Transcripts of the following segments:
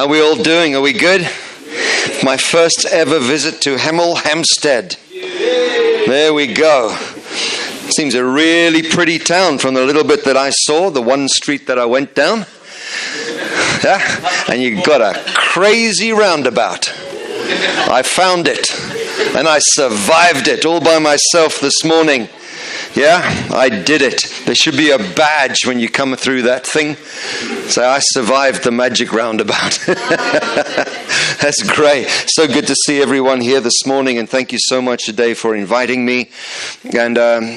How are we all doing? Are we good? My first ever visit to Hemel Hempstead. There we go. Seems a really pretty town from the little bit that I saw, the one street that I went down. Yeah? And you got a crazy roundabout. I found it. And I survived it all by myself this morning. Yeah, I did it. There should be a badge when you come through that thing. So I survived the magic roundabout. That's great. So good to see everyone here this morning, and thank you so much today for inviting me. And,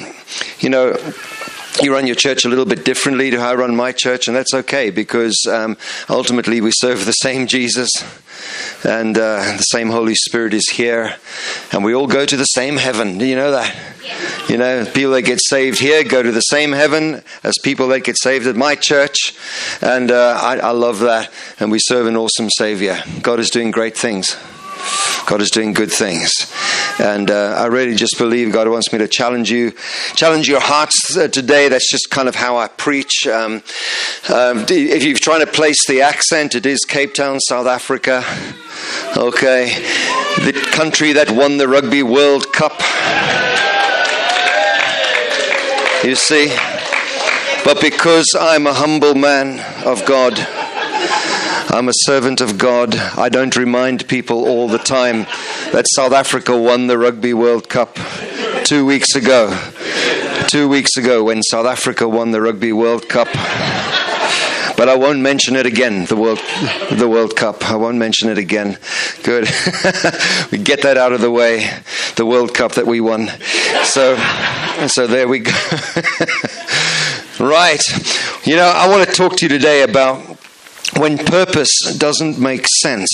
you run your church a little bit differently to how I run my church, and that's okay, because ultimately we serve the same Jesus, and the same Holy Spirit is here, and we all go to the same heaven. Do you know that? Yeah. You know, people that get saved here go to the same heaven as people that get saved at my church, and I love that, and we serve an awesome Savior. God is doing great things. God is doing good things. And I really just believe God wants me to challenge your hearts today. That's just kind of how I preach. If you're trying to place the accent, it is Cape Town, South Africa. Okay. The country that won the Rugby World Cup. You see? But because I'm a humble man of God, I'm a servant of God, I don't remind people all the time that South Africa won the Rugby World Cup 2 weeks ago. 2 weeks ago when South Africa won the Rugby World Cup. But I won't mention it again, the World Cup. I won't mention it again. Good. We get that out of the way, the World Cup that we won. So there we go. Right. You know, I want to talk to you today about when purpose doesn't make sense.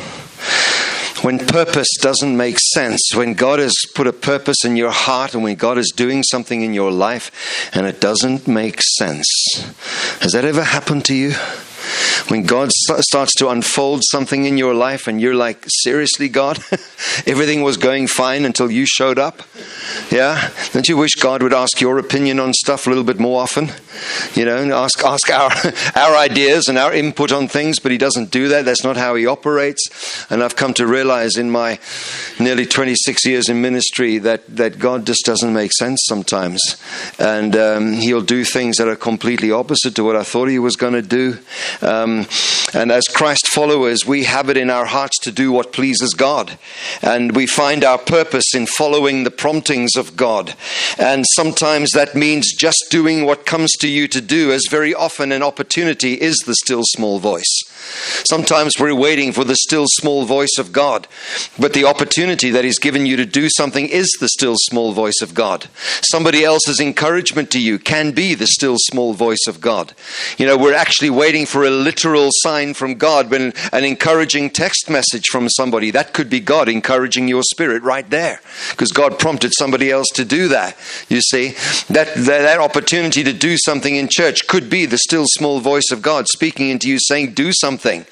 When purpose doesn't make sense, when God has put a purpose in your heart and when God is doing something in your life and it doesn't make sense. Has that ever happened to you? When God starts to unfold something in your life and you're like, seriously, God? Everything was going fine until you showed up? Yeah? Don't you wish God would ask your opinion on stuff a little bit more often? You know, and ask our ideas and our input on things, but he doesn't do that. That's not how he operates. And I've come to realize in my nearly 26 years in ministry that God just doesn't make sense sometimes. And he'll do things that are completely opposite to what I thought he was going to do. And as Christ followers, we have it in our hearts to do what pleases God. And we find our purpose in following the promptings of God. And sometimes that means just doing what comes to you to do, as very often an opportunity is the still small voice. Sometimes we're waiting for the still small voice of God. But the opportunity that He's given you to do something is the still small voice of God. Somebody else's encouragement to you can be the still small voice of God. You know, we're actually waiting for a literal sign from God, when an encouraging text message from somebody, that could be God encouraging your spirit right there, because God prompted somebody else to do that. You see, that opportunity to do something in church could be the still small voice of God speaking into you, saying, do something.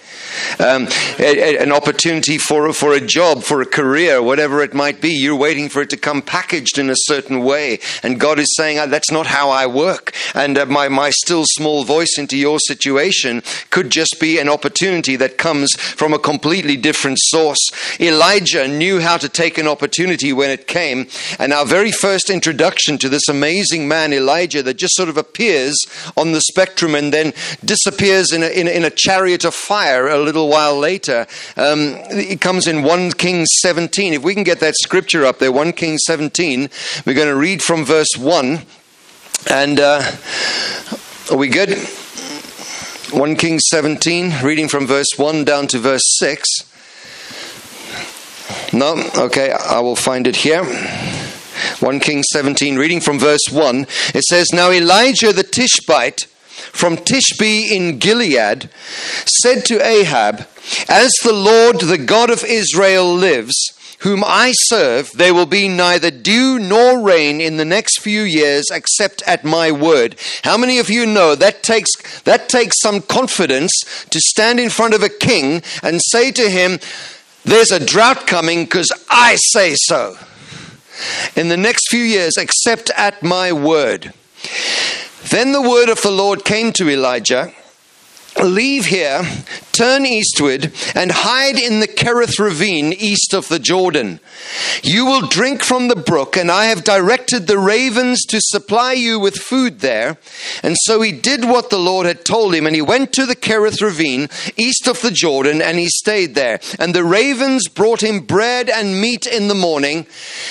An opportunity for a job, for a career, whatever it might be. You're waiting for it to come packaged in a certain way, and God is saying, that's not how I work. And my still small voice into your situation could just be an opportunity that comes from a completely different source. Elijah knew how to take an opportunity when it came, and our very first introduction to this amazing man Elijah, that just sort of appears on the spectrum and then disappears in a chariot of fire a little while later. It comes in 1 Kings 17. If we can get that scripture up there, 1 Kings 17, we're going to read from verse 1. And are we good? 1 Kings 17, reading from verse 1 down to verse 6. No? Okay, I will find it here. 1 Kings 17, reading from verse 1. It says, Now Elijah the Tishbite from Tishbe in Gilead said to Ahab, As the Lord, the God of Israel lives, whom I serve, there will be neither dew nor rain in the next few years except at my word. How many of you know that takes some confidence to stand in front of a king and say to him, there's a drought coming because I say so. In the next few years except at my word. Then the word of the Lord came to Elijah, leave here, turn eastward, and hide in the Kerith ravine east of the Jordan. You will drink from the brook, and I have directed the ravens to supply you with food there." And so he did what the Lord had told him, and he went to the Kerith ravine east of the Jordan, and he stayed there. And the ravens brought him bread and meat in the morning,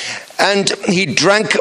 and he drank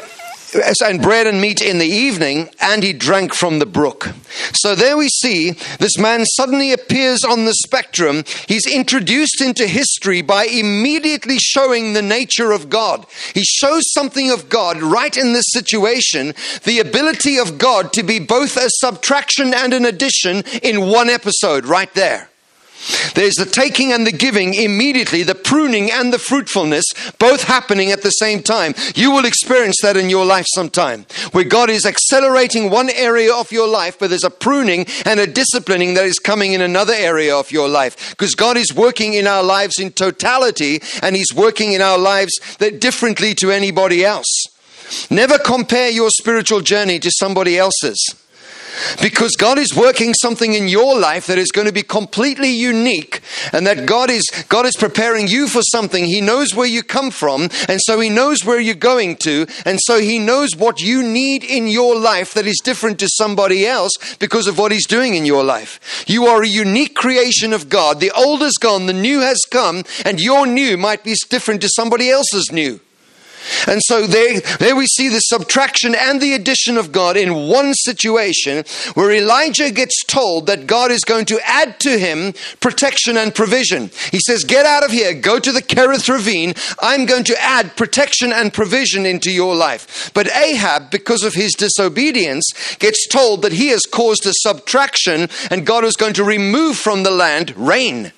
and bread and meat in the evening, and he drank from the brook. So there we see this man suddenly appears on the spectrum. He's introduced into history by immediately showing the nature of God. He shows something of God right in this situation, the ability of God to be both a subtraction and an addition in one episode right there. There's the taking and the giving immediately, the pruning and the fruitfulness, both happening at the same time. You will experience that in your life sometime, where God is accelerating one area of your life, but there's a pruning and a disciplining that is coming in another area of your life. Because God is working in our lives in totality, and He's working in our lives that differently to anybody else. Never compare your spiritual journey to somebody else's. Because God is working something in your life that is going to be completely unique, and that God is preparing you for something. He knows where you come from, and so He knows where you're going to, and so He knows what you need in your life that is different to somebody else because of what He's doing in your life. You are a unique creation of God. The old is gone, the new has come, and your new might be different to somebody else's new. And so there we see the subtraction and the addition of God in one situation, where Elijah gets told that God is going to add to him protection and provision. He says, "Get out of here, go to the Kerith ravine. I'm going to add protection and provision into your life." But Ahab, because of his disobedience, gets told that he has caused a subtraction, and God is going to remove from the land rain.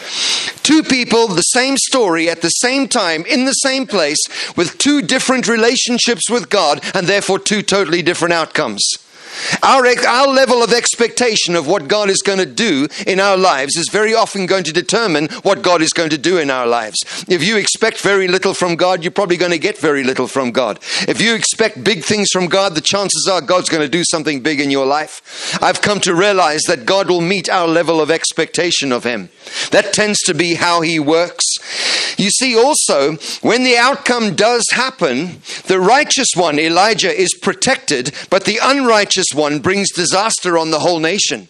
Two people, the same story at the same time, in the same place, with two different relationships with God, and therefore two totally different outcomes. Our level of expectation of what God is going to do in our lives is very often going to determine what God is going to do in our lives. If you expect very little from God, you're probably going to get very little from God. If you expect big things from God, the chances are God's going to do something big in your life. I've come to realize that God will meet our level of expectation of Him. That tends to be how He works. You see also, when the outcome does happen, the righteous one, Elijah, is protected, but the unrighteous one brings disaster on the whole nation.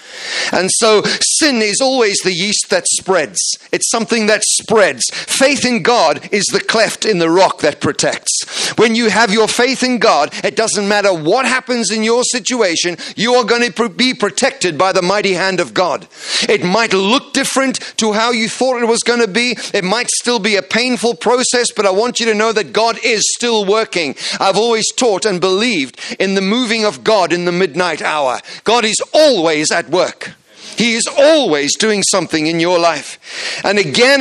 And so sin is always the yeast that spreads. It's something that spreads. Faith in God is the cleft in the rock that protects. When you have your faith in God, it doesn't matter what happens in your situation, you are going to be protected by the mighty hand of God. It might look different to how you thought it was going to be. It might still be a painful process, but I want you to know that God is still working. I've always taught and believed in the moving of God in the midnight hour. God is always at work. He is always doing something in your life. And again,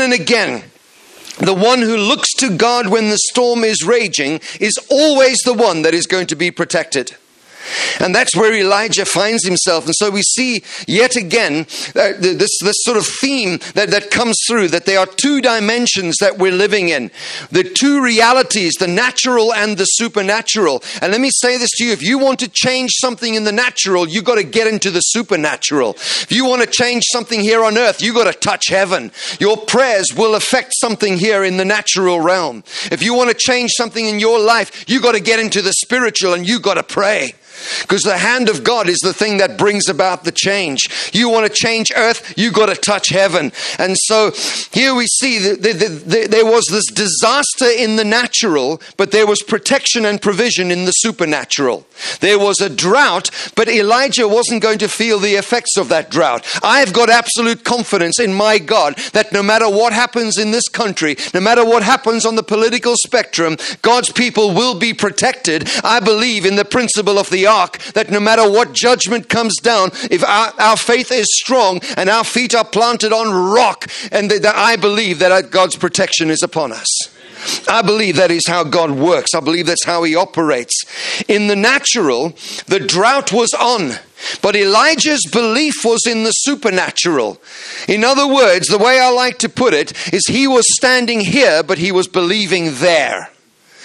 the one who looks to God when the storm is raging is always the one that is going to be protected. And that's where Elijah finds himself. And so we see yet again this sort of theme that comes through, that there are two dimensions that we're living in. The two realities, the natural and the supernatural. And let me say this to you, if you want to change something in the natural, you've got to get into the supernatural. If you want to change something here on earth, you've got to touch heaven. Your prayers will affect something here in the natural realm. If you want to change something in your life, you've got to get into the spiritual, and you've got to pray. Because the hand of God is the thing that brings about the change. You want to change earth, you got to touch heaven. And so here we see that there was this disaster in the natural, but there was protection and provision in the supernatural. There was a drought, but Elijah wasn't going to feel the effects of that drought. I've got absolute confidence in my God that no matter what happens in this country, no matter what happens on the political spectrum, God's people will be protected. I believe in the principle of the ark, that no matter what judgment comes down, if our faith is strong and our feet are planted on rock, and that I believe that God's protection is upon us. I believe that is how God works. I believe that's how He operates. In the natural, the drought was on, but Elijah's belief was in the supernatural. In other words, the way I like to put it is he was standing here, but he was believing there.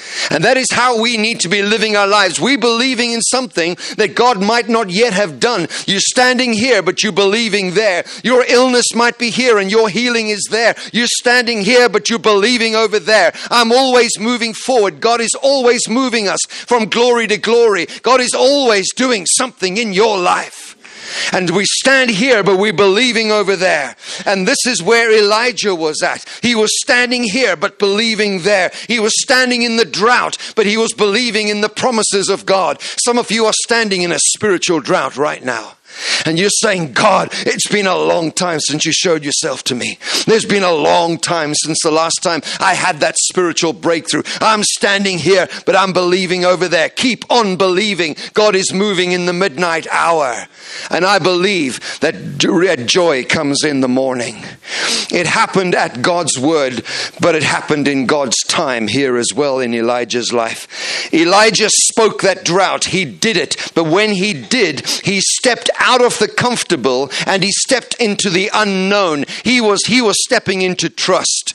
And that is how we need to be living our lives. We're believing in something that God might not yet have done. You're standing here, but you're believing there. Your illness might be here and your healing is there. You're standing here, but you're believing over there. I'm always moving forward. God is always moving us from glory to glory. God is always doing something in your life. And we stand here, but we're believing over there. And this is where Elijah was at. He was standing here, but believing there. He was standing in the drought, but he was believing in the promises of God. Some of you are standing in a spiritual drought right now. And you're saying, God, it's been a long time since you showed yourself to me. There's been a long time since the last time I had that spiritual breakthrough. I'm standing here, but I'm believing over there. Keep on believing. God is moving in the midnight hour. And I believe that joy comes in the morning. It happened at God's word, but it happened in God's time here as well in Elijah's life. Elijah spoke that drought. He did it. But when he did, he stepped out of the comfortable and he stepped into the unknown. He was stepping into trust.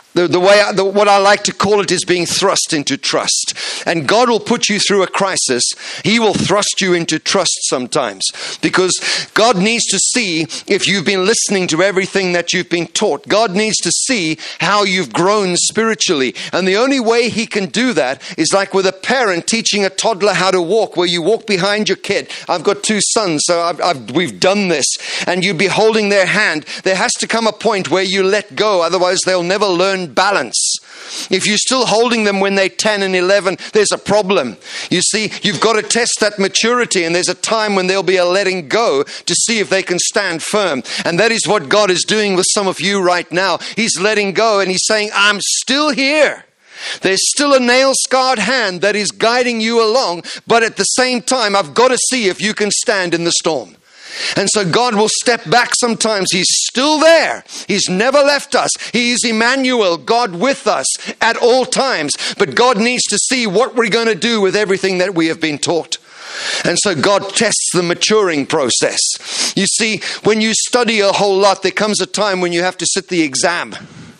What I like to call it is being thrust into trust. And God will put you through a crisis. He will thrust you into trust sometimes, because God needs to see if you've been listening to everything that you've been taught. God needs to see how you've grown spiritually. And the only way he can do that is like with a parent teaching a toddler how to walk, where you walk behind your kid. I've got 2 sons, so we've done this. And you'd be holding their hand. There has to come a point where you let go, otherwise they'll never learn balance. If you're still holding them when they're 10 and 11, there's a problem. You see, you've got to test that maturity, and there's a time when there'll be a letting go to see if they can stand firm. And that is what God is doing with some of you right now. He's letting go and he's saying, I'm still here. There's still a nail-scarred hand that is guiding you along, but at the same time, I've got to see if you can stand in the storm. And so God will step back sometimes. He's still there. He's never left us. He's Emmanuel, God with us at all times. But God needs to see what we're going to do with everything that we have been taught. And so God tests the maturing process. You see, when you study a whole lot, there comes a time when you have to sit the exam.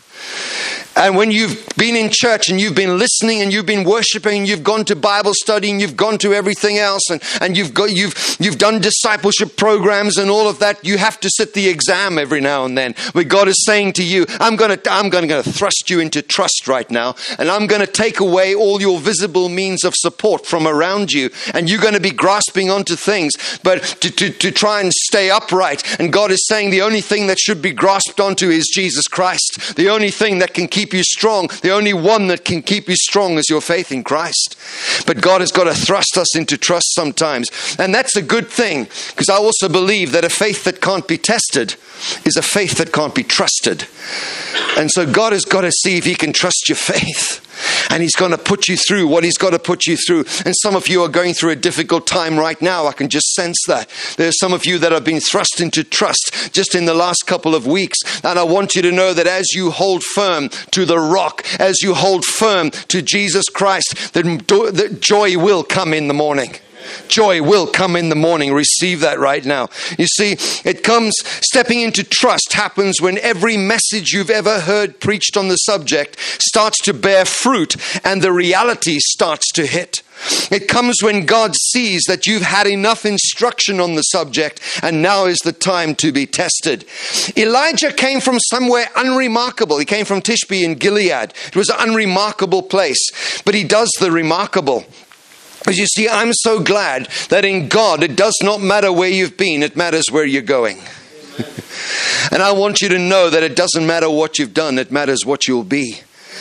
And when you've been in church and you've been listening and you've been worshiping and you've gone to Bible study and you've gone to everything else and you've done discipleship programs and all of that, you have to sit the exam every now and then. Where God is saying to you, I'm going to thrust you into trust right now, and I'm going to take away all your visible means of support from around you, and you're going to be grasping onto things, but to try and stay upright. And God is saying the only thing that should be grasped onto is Jesus Christ. The only thing that can keep you strong, the only one that can keep you strong is your faith in Christ. But God has got to thrust us into trust sometimes. And that's a good thing, because I also believe that a faith that can't be tested is a faith that can't be trusted. And so God has got to see if he can trust your faith. And he's going to put you through what he's got to put you through. And some of you are going through a difficult time right now. I can just sense that. There's some of you that have been thrust into trust just in the last couple of weeks. And I want you to know that as you hold firm to the rock, as you hold firm to Jesus Christ, that joy will come in the morning. Joy will come in the morning. Receive that right now. You see, it comes, stepping into trust happens when every message you've ever heard preached on the subject starts to bear fruit and the reality starts to hit. It comes when God sees that you've had enough instruction on the subject and now is the time to be tested. Elijah came from somewhere unremarkable. He came from Tishbe in Gilead. It was an unremarkable place, but he does the remarkable. Because you see, I'm so glad that in God, it does not matter where you've been, it matters where you're going. And I want you to know that it doesn't matter what you've done, it matters what you'll be.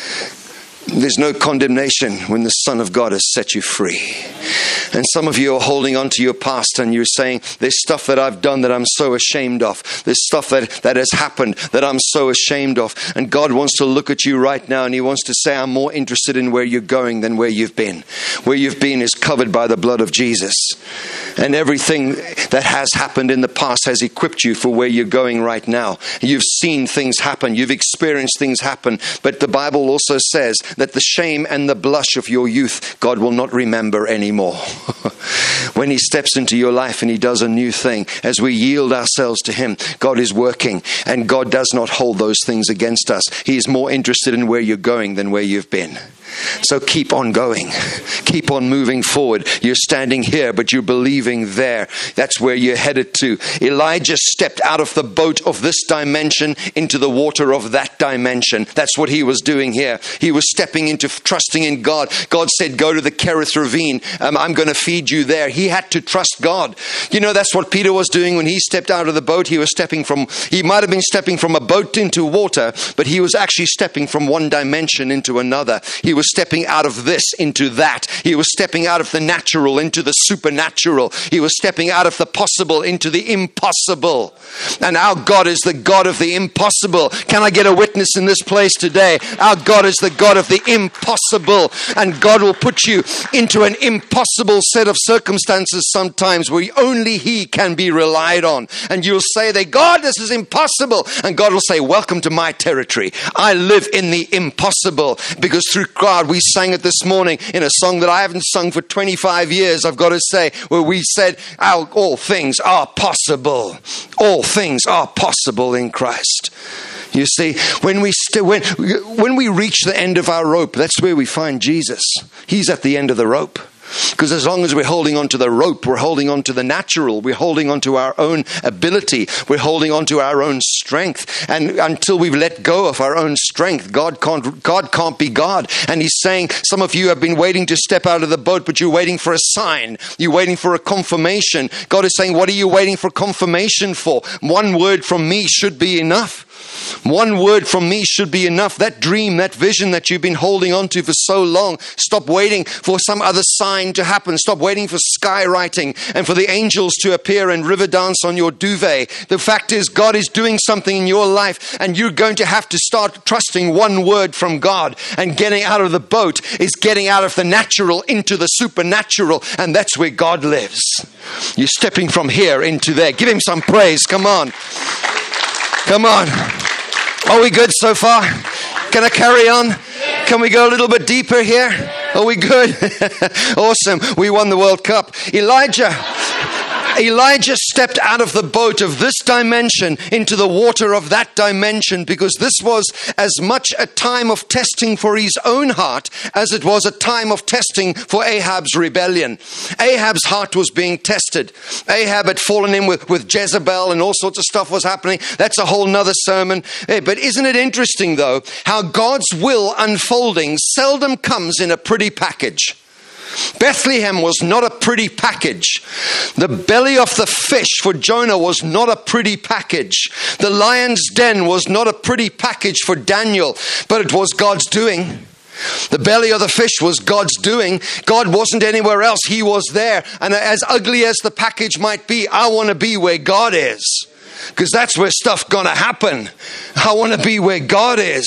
There's no condemnation when the Son of God has set you free. And some of you are holding on to your past and you're saying, there's stuff that I've done that I'm so ashamed of. There's stuff that has happened that I'm so ashamed of. And God wants to look at you right now and he wants to say, I'm more interested in where you're going than where you've been. Where you've been is covered by the blood of Jesus. And everything that has happened in the past has equipped you for where you're going right now. You've seen things happen. You've experienced things happen. But the Bible also says that the shame and the blush of your youth, God will not remember anymore. When he steps into your life and he does a new thing, as we yield ourselves to him, God is working, and God does not hold those things against us. He is more interested in where you're going than where you've been. So keep on going. Keep on moving forward. You're standing here, but you're believing there. That's where you're headed to. Elijah stepped out of the boat of this dimension into the water of that dimension. That's what he was doing here. He was stepping into trusting in God. God said, go to the Kerith ravine. I'm going to feed you there. He had to trust God. You know, that's what Peter was doing when he stepped out of the boat. He might have been stepping from a boat into water, but he was actually stepping from one dimension into another. He was stepping out of this into that. He was stepping out of the natural into the supernatural. He was stepping out of the possible into the impossible. And our God is the God of the impossible. Can I get a witness in this place today? Our God is the God of the impossible. And God will put you into an impossible set of circumstances sometimes where only He can be relied on. And you'll say, God, this is impossible. And God will say, welcome to my territory. I live in the impossible. Because through God, we sang it this morning in a song that I haven't sung for 25 years, I've got to say, where we said, all things are possible. All things are possible in Christ. You see, when we reach the end of our rope, that's where we find Jesus. He's at the end of the rope. Because as long as we're holding on to the rope, we're holding on to the natural. We're holding on to our own ability. We're holding on to our own strength. And until we've let go of our own strength, God can't be God. And He's saying, some of you have been waiting to step out of the boat, but you're waiting for a sign. You're waiting for a confirmation. God is saying, what are you waiting for confirmation for? One word from me should be enough. One word from me should be enough. That dream, that vision that you've been holding on to for so long, stop waiting for some other sign to happen. Stop waiting for skywriting and for the angels to appear and river dance on your duvet. The fact is, God is doing something in your life, and you're going to have to start trusting one word from God. And getting out of the boat is getting out of the natural into the supernatural, and that's where God lives. You're stepping from here into there. Give Him some praise. Come on. Come on. Are we good so far? Can I carry on? Can we go a little bit deeper here? Are we good? Awesome. We won the World Cup. Elijah stepped out of the boat of this dimension into the water of that dimension, because this was as much a time of testing for his own heart as it was a time of testing for Ahab's rebellion. Ahab's heart was being tested. Ahab had fallen in with Jezebel, and all sorts of stuff was happening. That's a whole nother sermon. But isn't it interesting, though, how God's will unfolding seldom comes in a pretty package. Bethlehem was not a pretty package. The belly of the fish for Jonah was not a pretty package. The lion's den was not a pretty package for Daniel, but it was God's doing. The belly of the fish was God's doing. God wasn't anywhere else. He was there. And as ugly as the package might be, I want to be where God is. Because that's where stuff gonna happen. I want to be where God is.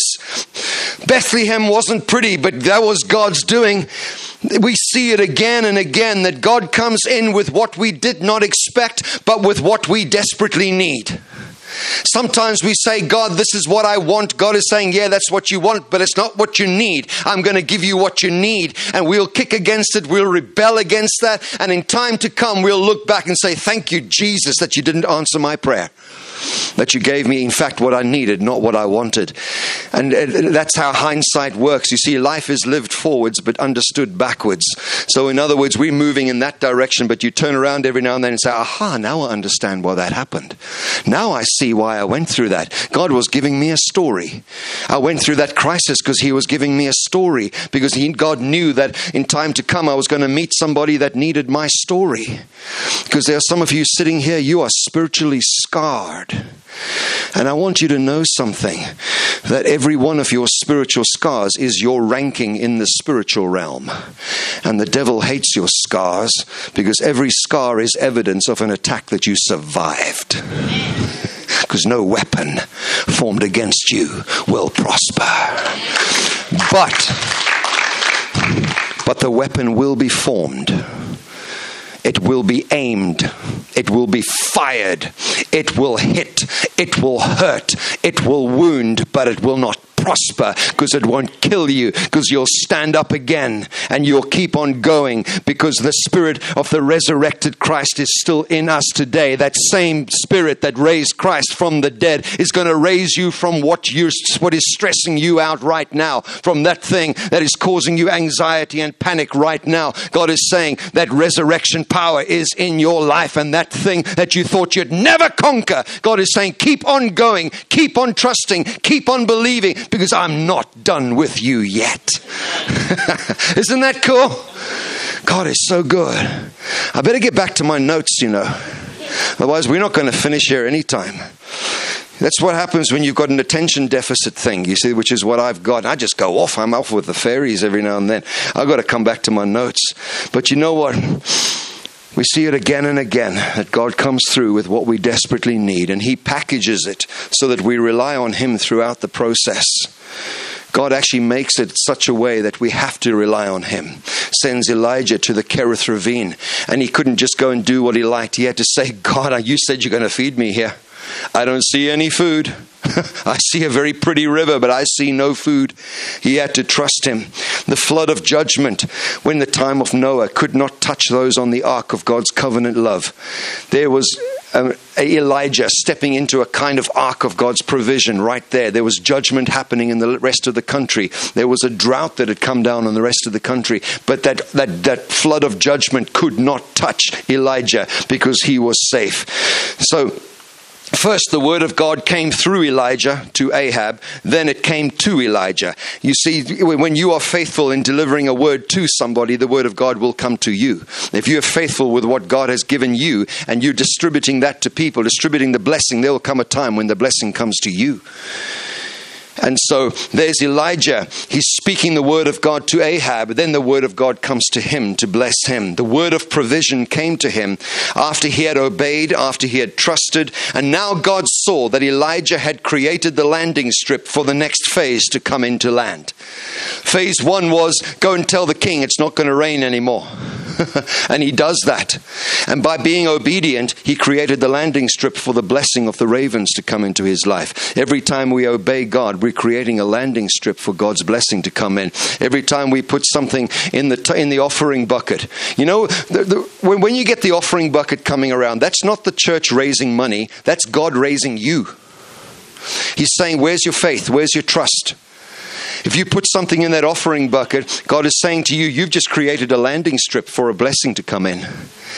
Bethlehem wasn't pretty, but that was God's doing. We see it again and again, that God comes in with what we did not expect, but with what we desperately need. Sometimes we say, God, this is what I want. God is saying, yeah, that's what you want, but it's not what you need. I'm going to give you what you need. And we'll kick against it. We'll rebel against that. And in time to come, we'll look back and say, thank you, Jesus, that you didn't answer my prayer. That you gave me, in fact, what I needed, not what I wanted. And that's how hindsight works. You see, life is lived forwards, but understood backwards. So in other words, we're moving in that direction, but you turn around every now and then and say, aha, now I understand why that happened. Now I see why I went through that. God was giving me a story. I went through that crisis because He was giving me a story. Because God knew that in time to come, I was going to meet somebody that needed my story. Because there are some of you sitting here, you are spiritually scarred. And I want you to know something, that every one of your spiritual scars is your ranking in the spiritual realm. And the devil hates your scars, because every scar is evidence of an attack that you survived. Because no weapon formed against you will prosper. But the weapon will be formed. It will be aimed. It will be fired. It will hit. It will hurt. It will wound, but it will not prosper, because it won't kill you, because you'll stand up again and you'll keep on going, because the Spirit of the resurrected Christ is still in us today. That same Spirit that raised Christ from the dead is going to raise you from what is stressing you out right now, from that thing that is causing you anxiety and panic right now. God is saying that resurrection power is in your life, and that thing that you thought you'd never conquer, God is saying, keep on going, keep on trusting, keep on believing, because I'm not done with you yet. Isn't that cool? God is so good. I better get back to my notes, otherwise we're not going to finish here anytime. That's what happens when you've got an attention deficit thing, you see, which is what I've got. I just go off. I'm off with the fairies every now and then. I've got to come back to my notes. But you know what? We see it again and again, that God comes through with what we desperately need, and He packages it so that we rely on Him throughout the process. God actually makes it such a way that we have to rely on Him. Sends Elijah to the Kerith ravine, and he couldn't just go and do what he liked. He had to say, God, you said you're going to feed me here. I don't see any food. I see a very pretty river, but I see no food. He had to trust Him. The flood of judgment, when the time of Noah, could not touch those on the ark of God's covenant love. There was Elijah stepping into a kind of ark of God's provision right there. There was judgment happening in the rest of the country. There was a drought that had come down on the rest of the country. But that flood of judgment could not touch Elijah, because he was safe. So, first, the word of God came through Elijah to Ahab. Then it came to Elijah. You see, when you are faithful in delivering a word to somebody, the word of God will come to you. If you are faithful with what God has given you and you're distributing that to people, distributing the blessing, there will come a time when the blessing comes to you. And so there's Elijah. He's speaking the word of God to Ahab. Then the word of God comes to him to bless him. The word of provision came to him after he had obeyed, after he had trusted. And now God saw that Elijah had created the landing strip for the next phase to come into land. Phase 1 was, go and tell the king it's not going to rain anymore. And he does that. And by being obedient, he created the landing strip for the blessing of the ravens to come into his life. Every time we obey God, we're creating a landing strip for God's blessing to come in. Every time we put something in the offering bucket. When you get the offering bucket coming around, that's not the church raising money. That's God raising you. He's saying, where's your faith? Where's your trust? If you put something in that offering bucket, God is saying to you, you've just created a landing strip for a blessing to come in.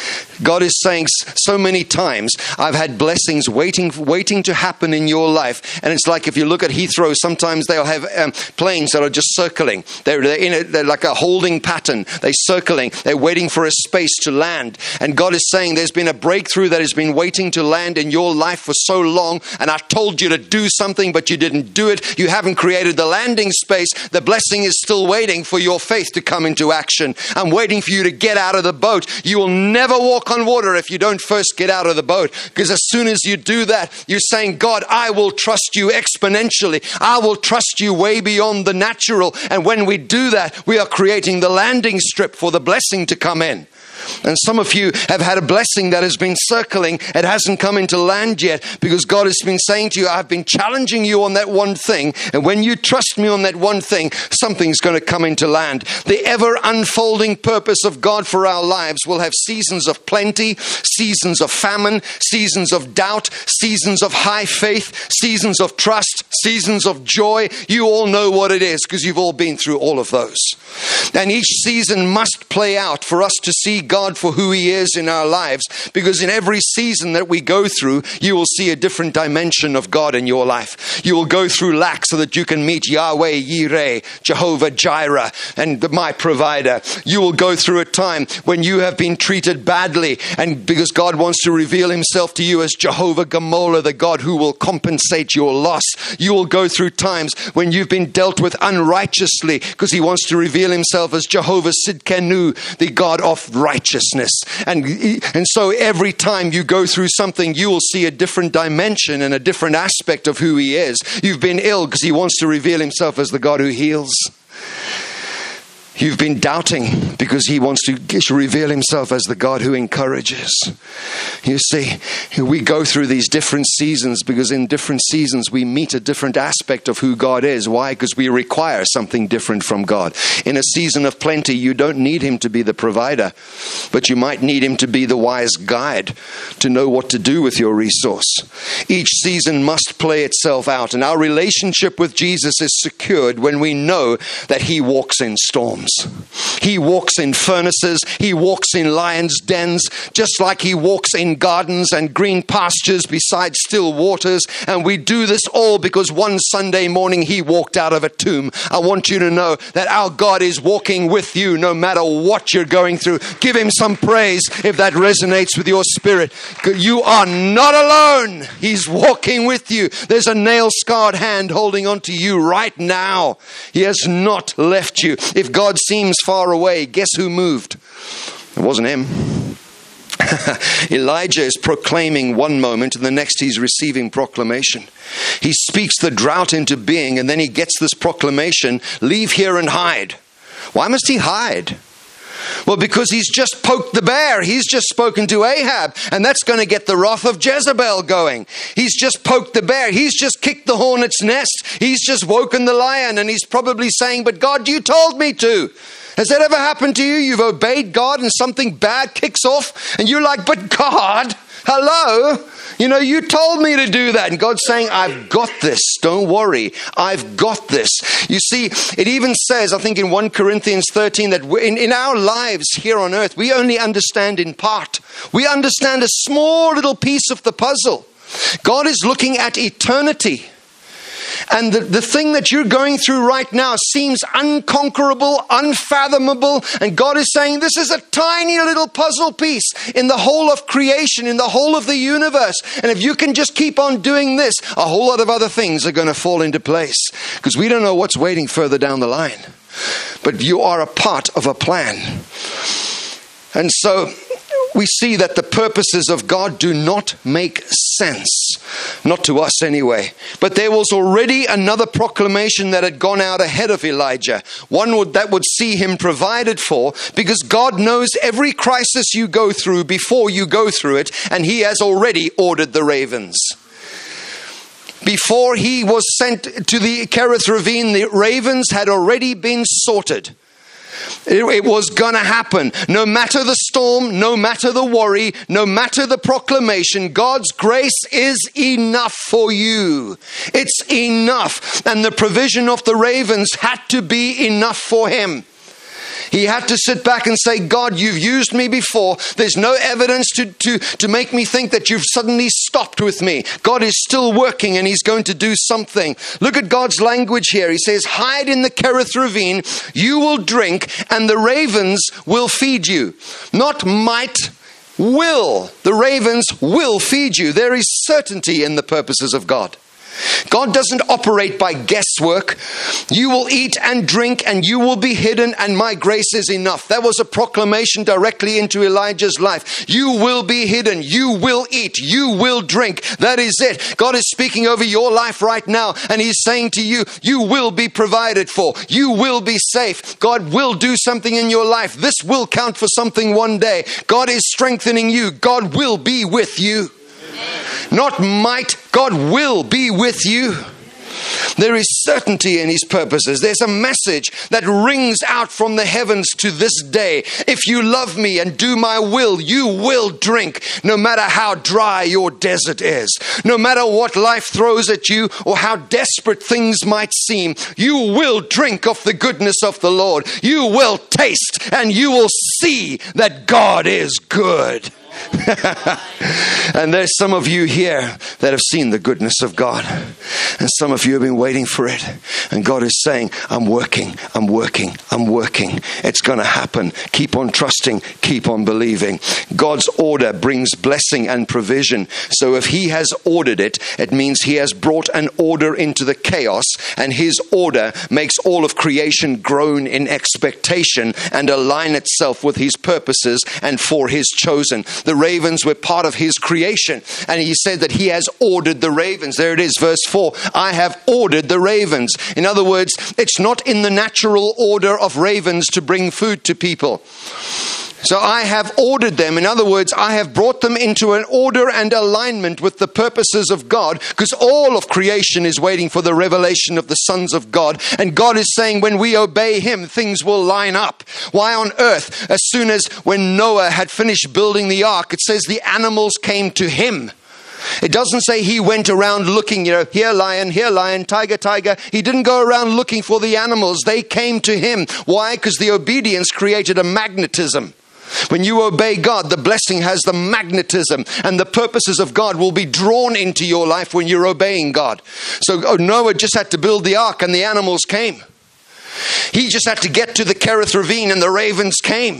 God is saying so many times, I've had blessings waiting to happen in your life. And it's like if you look at Heathrow, sometimes they'll have planes that are just circling. They're like a holding pattern. They're circling. They're waiting for a space to land. And God is saying there's been a breakthrough that has been waiting to land in your life for so long. And I told you to do something, but you didn't do it. You haven't created the landing space. The blessing is still waiting for your faith to come into action. I'm waiting for you to get out of the boat. You will never walk on water if you don't first get out of the boat. Because as soon as you do that, you're saying, God, I will trust you exponentially. I will trust you way beyond the natural. And when we do that, we are creating the landing strip for the blessing to come in. And some of you have had a blessing that has been circling. It hasn't come into land yet because God has been saying to you, I've been challenging you on that one thing. And when you trust me on that one thing, something's going to come into land. The ever unfolding purpose of God for our lives will have seasons of plenty, seasons of famine, seasons of doubt, seasons of high faith, seasons of trust, seasons of joy. You all know what it is because you've all been through all of those. And each season must play out for us to see God for who He is in our lives, because in every season that we go through, you will see a different dimension of God in your life. You will go through lack so that you can meet Yahweh Yireh, Jehovah Jireh, and my provider. You will go through a time when you have been treated badly, and because God wants to reveal Himself to you as Jehovah Gamola, the God who will compensate your loss. You will go through times when you've been dealt with unrighteously, because He wants to reveal Himself as Jehovah Sidkenu, the God of righteousness. And so every time you go through something, you will see a different dimension and a different aspect of who He is. You've been ill because He wants to reveal Himself as the God who heals. You've been doubting because he wants to reveal himself as the God who encourages. You see, we go through these different seasons because in different seasons we meet a different aspect of who God is. Why? Because we require something different from God. In a season of plenty, you don't need him to be the provider, but you might need him to be the wise guide to know what to do with your resource. Each season must play itself out, and our relationship with Jesus is secured when we know that he walks in storms. He walks in furnaces. He walks in lions' dens, just like he walks in gardens and green pastures beside still waters. And we do this all because one Sunday morning he walked out of a tomb. I want you to know that our God is walking with you no matter what you're going through. Give him some praise if that resonates with your spirit. You are not alone. He's walking with you. There's a nail-scarred hand holding on to you right now. He has not left you. If God seems far away, guess who moved? It wasn't him. Elijah is proclaiming one moment, and the next he's receiving proclamation. He speaks the drought into being, and then he gets this proclamation, leave here and hide. Why must he hide? Well, because he's just poked the bear. He's just spoken to Ahab, and that's going to get the wrath of Jezebel going. He's just poked the bear. He's just kicked the hornet's nest. He's just woken the lion, and he's probably saying, but God, you told me to. Has that ever happened to you? You've obeyed God and something bad kicks off, and you're like, but God, hello? You know, you told me to do that. And God's saying, I've got this. Don't worry. I've got this. You see, it even says, I think in 1 Corinthians 13, that in our lives here on earth, we only understand in part. We understand a small little piece of the puzzle. God is looking at eternity. And the thing that you're going through right now seems unconquerable, unfathomable. And God is saying, this is a tiny little puzzle piece in the whole of creation, in the whole of the universe. And if you can just keep on doing this, a whole lot of other things are going to fall into place. Because we don't know what's waiting further down the line. But you are a part of a plan. And so we see that the purposes of God do not make sense. Not to us anyway. But there was already another proclamation that had gone out ahead of Elijah. One that would see him provided for, because God knows every crisis you go through before you go through it, and he has already ordered the ravens. Before he was sent to the Kerith ravine, the ravens had already been sorted. It was going to happen. No matter the storm, no matter the worry, no matter the proclamation, God's grace is enough for you. It's enough. And the provision of the ravens had to be enough for him. He had to sit back and say, God, you've used me before. There's no evidence to make me think that you've suddenly stopped with me. God is still working and he's going to do something. Look at God's language here. He says, hide in the Kerith ravine, you will drink, and the ravens will feed you. Not might, will. The ravens will feed you. There is certainty in the purposes of God. God doesn't operate by guesswork. You will eat and drink and you will be hidden, and my grace is enough. That was a proclamation directly into Elijah's life. You will be hidden. You will eat. You will drink. That is it. God is speaking over your life right now, and he's saying to you, you will be provided for. You will be safe. God will do something in your life. This will count for something one day. God is strengthening you. God will be with you. Not might, God will be with you. There is certainty in his purposes. There's a message that rings out from the heavens to this day. If you love me and do my will, you will drink, no matter how dry your desert is. No matter what life throws at you or how desperate things might seem, you will drink of the goodness of the Lord. You will taste and you will see that God is good. And there's some of you here that have seen the goodness of God, and some of you have been waiting for it, and God is saying, I'm working. It's going to happen. Keep on trusting, keep on believing. God's order brings blessing and provision. So if he has ordered it, it means he has brought an order into the chaos, and his order makes all of creation groan in expectation and align itself with his purposes and for his chosen. The ravens were part of his creation. And he said that he has ordered the ravens. There it is, verse 4. I have ordered the ravens. In other words, it's not in the natural order of ravens to bring food to people. So I have ordered them. In other words, I have brought them into an order and alignment with the purposes of God, because all of creation is waiting for the revelation of the sons of God. And God is saying when we obey him, things will line up. Why on earth, as soon as when Noah had finished building the ark, it says the animals came to him. It doesn't say he went around looking, here lion, tiger, tiger. He didn't go around looking for the animals. They came to him. Why? Because the obedience created a magnetism. When you obey God, the blessing has the magnetism, and the purposes of God will be drawn into your life when you're obeying God. So Noah just had to build the ark and the animals came. He just had to get to the Kerith ravine and the ravens came.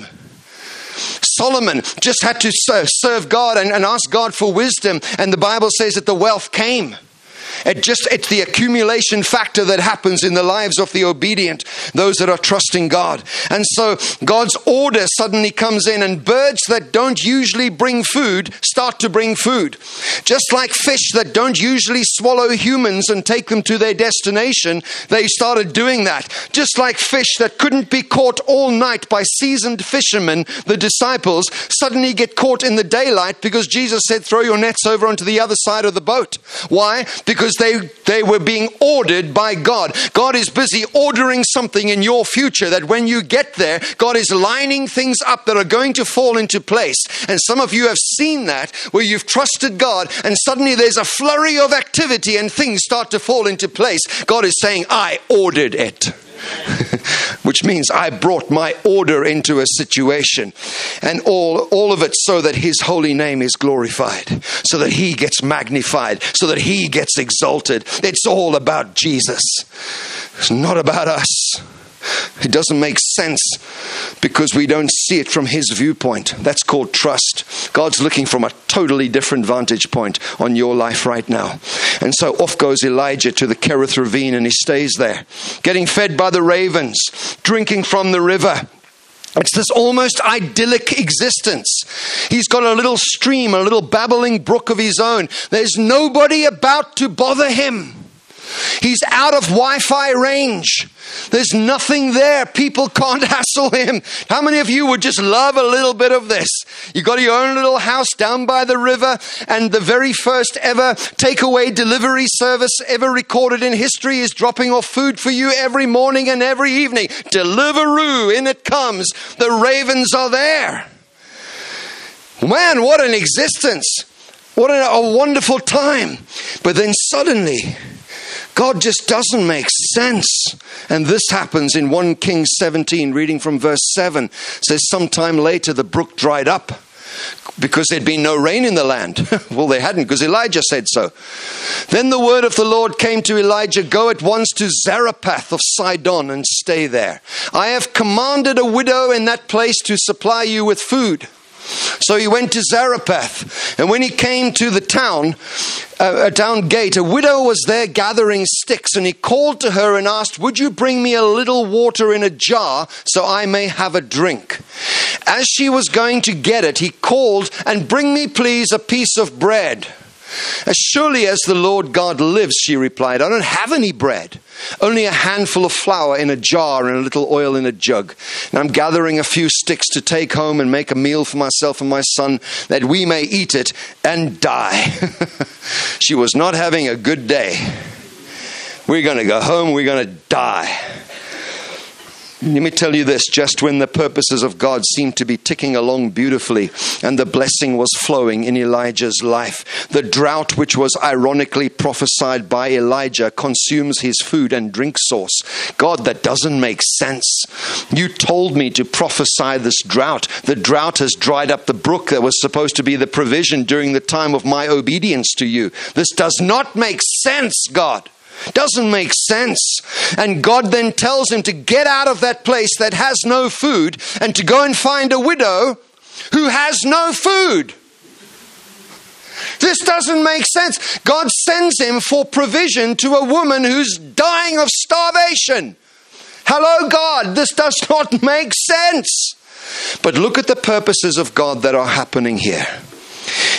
Solomon just had to serve God and ask God for wisdom, and the Bible says that the wealth came. It's the accumulation factor that happens in the lives of the obedient, those that are trusting God. And so God's order suddenly comes in, and birds that don't usually bring food start to bring food. Just like fish that don't usually swallow humans and take them to their destination, they started doing that. Just like fish that couldn't be caught all night by seasoned fishermen, the disciples suddenly get caught in the daylight because Jesus said, throw your nets over onto the other side of the boat. Why? Because they were being ordered by God. God is busy ordering something in your future that when you get there, God is lining things up that are going to fall into place. And some of you have seen that, where you've trusted God and suddenly there's a flurry of activity and things start to fall into place. God is saying, I ordered it. Which means I brought my order into a situation, and all of it so that his holy name is glorified, so that he gets magnified, so that he gets exalted. It's all about Jesus. It's not about us. It doesn't make sense because we don't see it from his viewpoint. That's called trust. God's looking from a totally different vantage point on your life right now. And so off goes Elijah to the Kerith ravine, and he stays there, getting fed by the ravens, drinking from the river. It's this almost idyllic existence. He's got a little stream, a little babbling brook of his own. There's nobody about to bother him. He's out of Wi-Fi range. There's nothing there. People can't hassle him. How many of you would just love a little bit of this? You got your own little house down by the river, and the very first ever takeaway delivery service ever recorded in history is dropping off food for you every morning and every evening. Deliveroo, in it comes. The ravens are there. Man, what an existence. What a wonderful time. But then suddenly, God just doesn't make sense. And this happens in 1 Kings 17, reading from verse 7. It says, sometime later the brook dried up because there'd been no rain in the land. Well, they hadn't, because Elijah said so. Then the word of the Lord came to Elijah, go at once to Zarephath of Sidon and stay there. I have commanded a widow in that place to supply you with food. So he went to Zarephath, and when he came to the town gate, a widow was there gathering sticks, and he called to her and asked, would you bring me a little water in a jar so I may have a drink? As she was going to get it, he called, and bring me please a piece of bread. As surely as the Lord God lives, she replied, I don't have any bread, only a handful of flour in a jar and a little oil in a jug. And I'm gathering a few sticks to take home and make a meal for myself and my son, that we may eat it and die. She was not having a good day. We're going to go home, we're going to die. Let me tell you this, just when the purposes of God seemed to be ticking along beautifully and the blessing was flowing in Elijah's life, the drought which was ironically prophesied by Elijah consumes his food and drink source. God, that doesn't make sense. You told me to prophesy this drought. The drought has dried up the brook that was supposed to be the provision during the time of my obedience to you. This does not make sense, God. Doesn't make sense. And God then tells him to get out of that place that has no food and to go and find a widow who has no food. This doesn't make sense. God sends him for provision to a woman who's dying of starvation. Hello, God, this does not make sense. But look at the purposes of God that are happening here.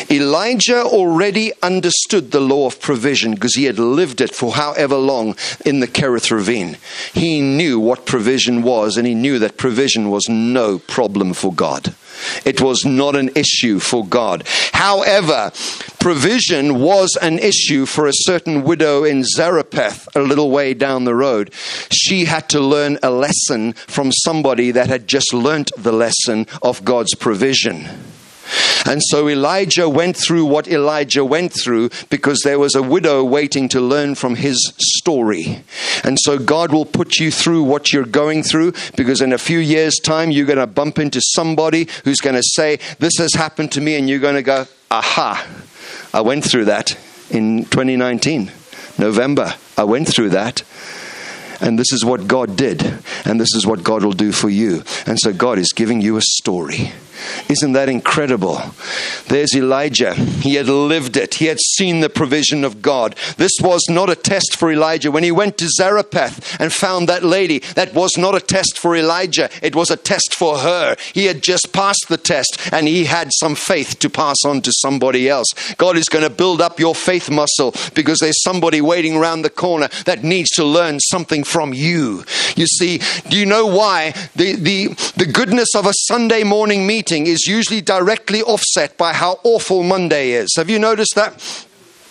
Elijah already understood the law of provision because he had lived it for however long in the Kerith Ravine. He knew what provision was, and he knew that provision was no problem for God. It was not an issue for God. However, provision was an issue for a certain widow in Zarephath, a little way down the road. She had to learn a lesson from somebody that had just learnt the lesson of God's provision. And so Elijah went through what Elijah went through because there was a widow waiting to learn from his story. And so God will put you through what you're going through, because in a few years' time, you're going to bump into somebody who's going to say, this has happened to me. And you're going to go, aha, I went through that in 2019, November. I went through that. And this is what God did. And this is what God will do for you. And so God is giving you a story. Isn't that incredible? There's Elijah. He had lived it. He had seen the provision of God. This was not a test for Elijah. When he went to Zarephath and found that lady, that was not a test for Elijah. It was a test for her. He had just passed the test, and he had some faith to pass on to somebody else. God is going to build up your faith muscle because there's somebody waiting around the corner that needs to learn something from you. You see, do you know why the goodness of a Sunday morning meeting is usually directly offset by how awful Monday is? Have you noticed that?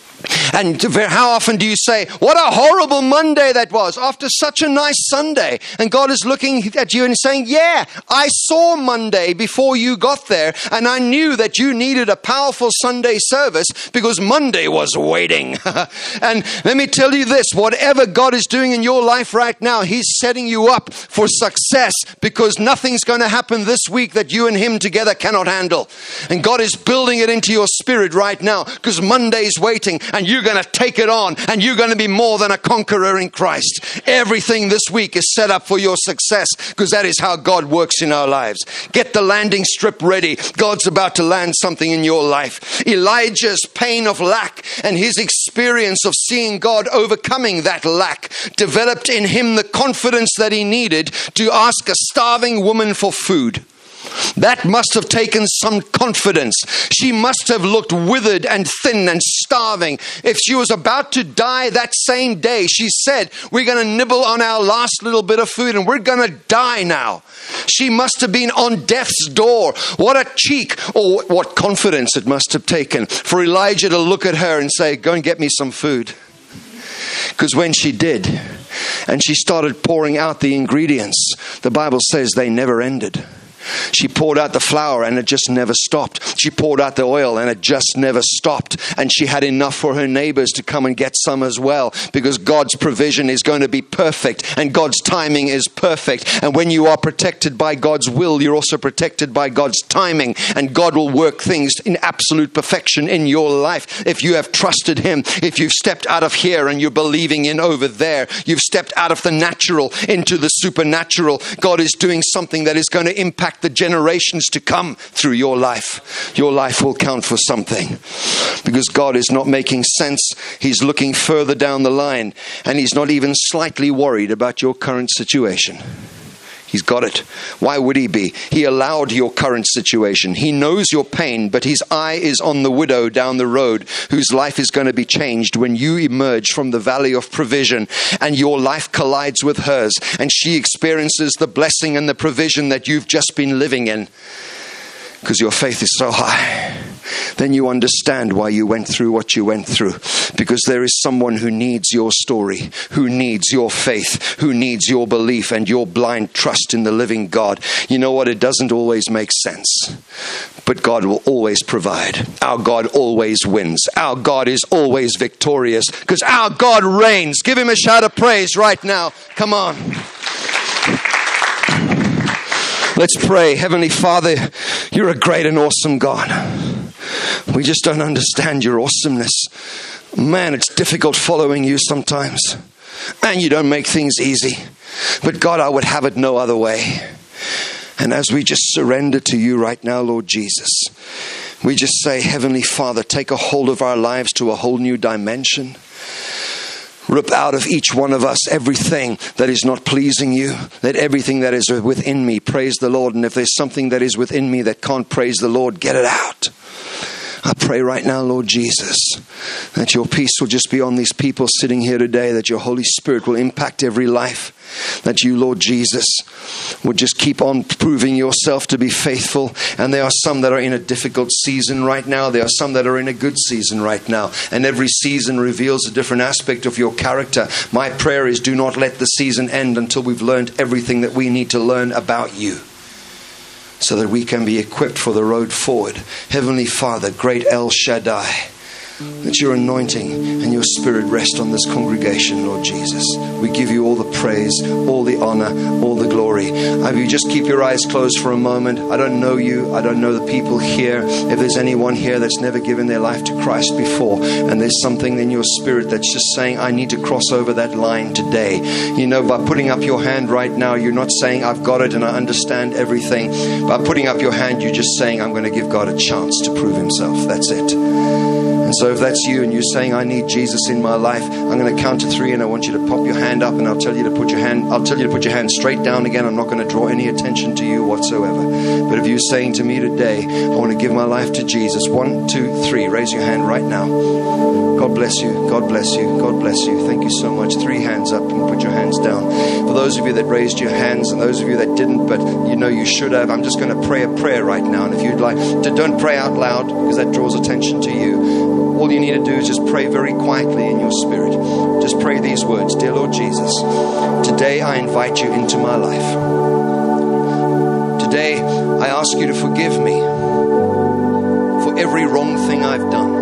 And how often do you say, what a horrible Monday that was after such a nice Sunday? And God is looking at you and saying, yeah, I saw Monday before you got there, and I knew that you needed a powerful Sunday service because Monday was waiting. And let me tell you this, whatever God is doing in your life right now, He's setting you up for success, because nothing's going to happen this week that you and Him together cannot handle. And God is building it into your spirit right now, because Monday's waiting. And you're going to take it on, and you're going to be more than a conqueror in Christ. Everything this week is set up for your success, because that is how God works in our lives. Get the landing strip ready. God's about to land something in your life. Elijah's pain of lack and his experience of seeing God overcoming that lack developed in him the confidence that he needed to ask a starving woman for food. That must have taken some confidence. She must have looked withered and thin and starving. If she was about to die that same day, she said, we're going to nibble on our last little bit of food and we're going to die now. She must have been on death's door. What a cheek, or what confidence it must have taken for Elijah to look at her and say, go and get me some food. Because when she did, and she started pouring out the ingredients, the Bible says they never ended. She poured out the flour and it just never stopped. She poured out the oil and it just never stopped. And she had enough for her neighbors to come and get some as well, because God's provision is going to be perfect and God's timing is perfect. And when you are protected by God's will, you're also protected by God's timing, and God will work things in absolute perfection in your life. If you have trusted Him, if you've stepped out of here and you're believing in over there, you've stepped out of the natural into the supernatural. God is doing something that is going to impact the generations to come through your life. Your life will count for something, because God is not making sense. He's looking further down the line, and He's not even slightly worried about your current situation. He's got it. Why would He be? He allowed your current situation. He knows your pain, but His eye is on the widow down the road whose life is going to be changed when you emerge from the valley of provision and your life collides with hers, and she experiences the blessing and the provision that you've just been living in, because your faith is so high. Then you understand why you went through what you went through. Because there is someone who needs your story, who needs your faith, who needs your belief and your blind trust in the living God. You know what? It doesn't always make sense, but God will always provide. Our God always wins. Our God is always victorious, because our God reigns. Give Him a shout of praise right now. Come on. Let's pray. Heavenly Father, You're a great and awesome God. We just don't understand Your awesomeness. Man, it's difficult following You sometimes. And You don't make things easy. But God, I would have it no other way. And as we just surrender to You right now, Lord Jesus, we just say, Heavenly Father, take a hold of our lives to a whole new dimension. Rip out of each one of us everything that is not pleasing You. Let everything that is within me praise the Lord. And if there's something that is within me that can't praise the Lord, get it out. I pray right now, Lord Jesus, that your peace will just be on these people sitting here today, that your Holy Spirit will impact every life, that you, Lord Jesus, would just keep on proving yourself to be faithful. And there are some that are in a difficult season right now. There are some that are in a good season right now. And every season reveals a different aspect of your character. My prayer is, do not let the season end until we've learned everything that we need to learn about you, so that we can be equipped for the road forward. Heavenly Father, great El Shaddai, that your anointing and your Spirit rest on this congregation, Lord Jesus. We give you all the praise, all the honor, all the glory. If you just keep your eyes closed for a moment. I don't know you. I don't know the people here. If there's anyone here that's never given their life to Christ before, and there's something in your spirit that's just saying, I need to cross over that line today. You know, by putting up your hand right now, you're not saying, I've got it and I understand everything. By putting up your hand, you're just saying, I'm going to give God a chance to prove himself. That's it. And so if that's you and you're saying, I need Jesus in my life, I'm going to count to 3 and I want you to pop your hand up, and I'll tell you to put your hand straight down again. I'm not going to draw any attention to you whatsoever. But if you're saying to me today, I want to give my life to Jesus, 1, 2, 3, raise your hand right now. God bless you. God bless you. God bless you. Thank you so much. 3 hands up and put your hands down. For those of you that raised your hands and those of you that didn't, but you know you should have, I'm just going to pray a prayer right now. And if you'd like to, don't pray out loud because that draws attention to you. All you need to do is just pray very quietly in your spirit. Just pray these words. Dear Lord Jesus, today I invite you into my life. Today I ask you to forgive me for every wrong thing I've done.